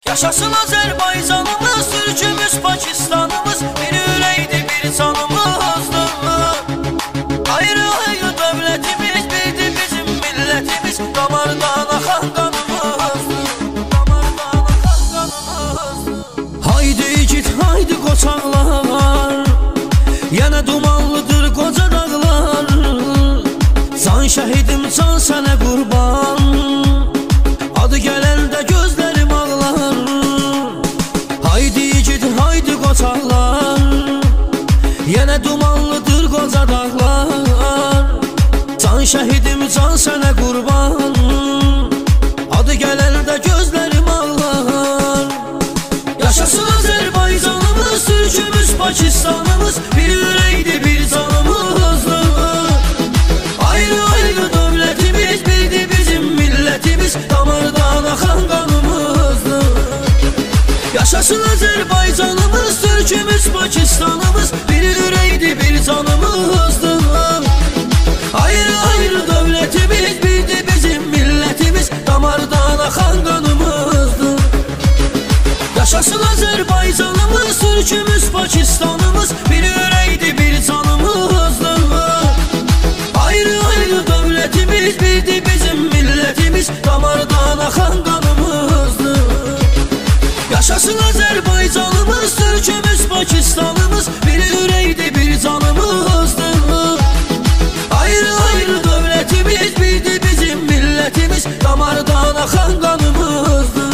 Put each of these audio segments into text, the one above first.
Yaşasın Azərbaycanımız, Türkümüz, Pakistanımız, bir ürəkdir, bir canımızdır. Ayrı ayrı dövlətimiz, birdir bizim millətimiz, damardan axan qanımızdır. Haydi git, haydi qoçaqlar, yenə dumanlıdır qoca dağlar. Can şəhidim, can sənə qurban, adı gələndə gözlərim ağlar. Haydi git, haydi qoçaqlar, yenə dumanlıdır qoca dağlar. Can şəhidim, can sənə qurban, adı gələndə gözlərim ağlar. Yaşasın Azərbaycanımız, Türkümüz, Pakistanımız, bir ürəkdir, bir canımızdır. Ayrı ayrı dövlətimiz, birdir bizim millətimiz, damardan axan qanımızdır. Yaşasın Azərbaycanımız, Türkümüz, Pakistanımız, bir ürəkdir, bir canımızdır. Ayrı ayrı dövlətimiz, birdir bizim millətimiz, damardan axan qanımızdır. Yaşasın Azərbaycanımız, Türkümüz, Pakistanımız, bir ürəkdir, bir canımızdır. Ayrı ayrı dövlətimiz, birdir bizim millətimiz, damardan axan qanımızdır. Yaşasın Azərbaycanımız, Türkümüz, Pakistanımız, bir ürəkdir, bir canımızdır. Ayrı ayrı dövlətimiz, birdir bizim millətimiz, damardan axan qanımızdır.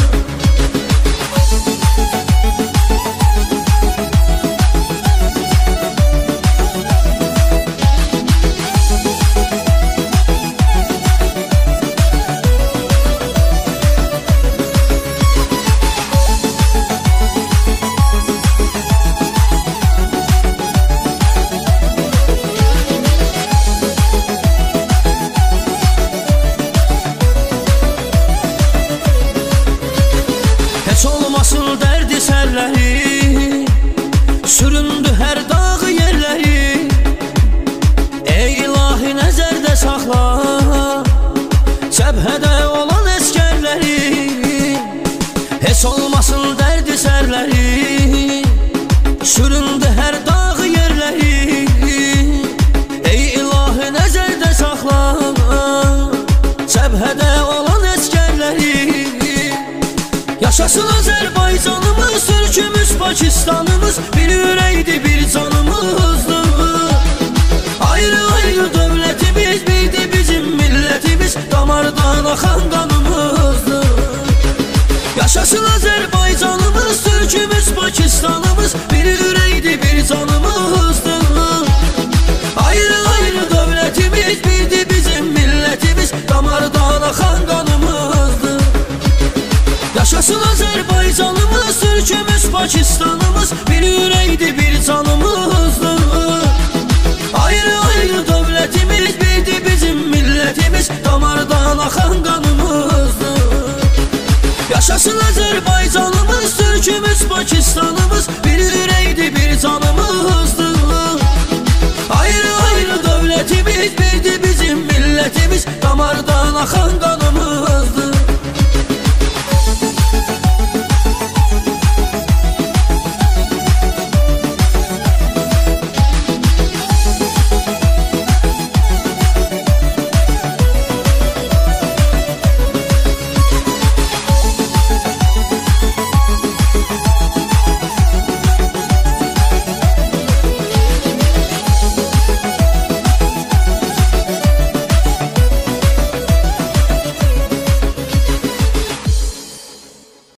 Heç olmasın dərdi sərləri, süründü hər dağ yerləri. Ey ilahi nəzərdə saxla, cəbhədə olan əskərləri. Heç olmasın dərdi sərləri, süründü hər dağ yerləri. Ey ilahi nəzərdə saxla, cəbhədə olan əskərləri. Yaşasın Azərbaycanımız, Türkümüz, Pakistanımız, bir ürəkdir, bir canımızdır. Ayrı ayrı dövlətimiz, birdir bizim millətimiz, damardan axan qanımızdır. Yaşasın Azərbaycanımız, Türkümüz, Pakistanımız, bir ürəkdir, bir canımızdır. Ayrı ayrı dövlətimiz, birdir bizim millətimiz, damardan axan qanımızdır. Yaşasın Azərbaycanımız, Türkümüz, Pakistanımız, bir ürəkdir, bir canımızdır. Ayrı ayrı dövlətimiz, birdir bizim millətimiz, damardan axan qanımızdır. Yaşasın Azərbaycanımız, Türkümüz, Pakistanımız, bir ürəkdir, bir canımızdır. Ayrı ayrı dövlətimiz, birdir bizim millətimiz, damardan axan qanımızdır.